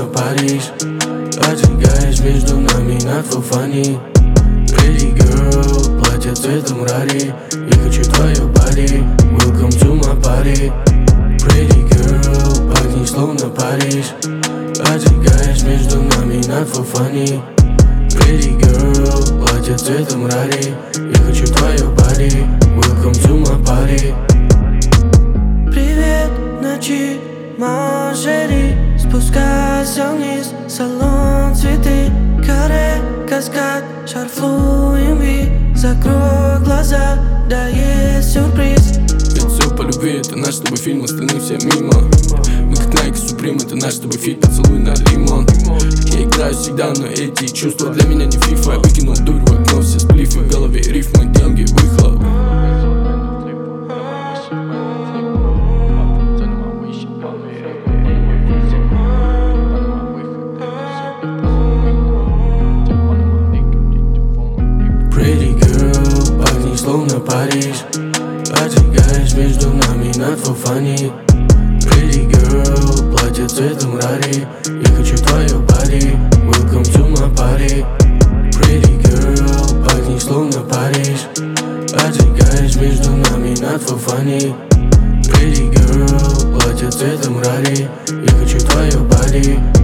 Париж. Отжигаешь между нами not for funny. Pretty girl, платье цветом рари. Я хочу твое body, welcome to my party. Pretty girl, пахнешь словно Париж. Отжигаешь между нами not for funny. Pretty girl, платье цветом рари. Я хочу твое body, welcome to my party. Привет, ночи, mon chéri. Спускайся вниз, салон, цветы, каре, каскад, шарфлу, имби. Закрой глаза, да есть сюрприз. Ведь все по любви, это наш с тобой фильм, остальные все мимо. Мы как Nike Supreme, это наш с тобой фит, поцелуй на лимон. Я играю всегда, но эти чувства для меня не фифа. Я выкинул дурь в окно, все сплифы, в голове рифмы, деньги, выхлоп. Pretty girl, пахнешь словно Париж. Отжигаешь между нами not for funny. Pretty girl, платье цветом рари. Я хочу твое body, welcome to my party. Pretty girl, пахнешь словно Париж. Отжигаешь между нами not for funny. Pretty girl, платье цветом рари. Я хочу твое body,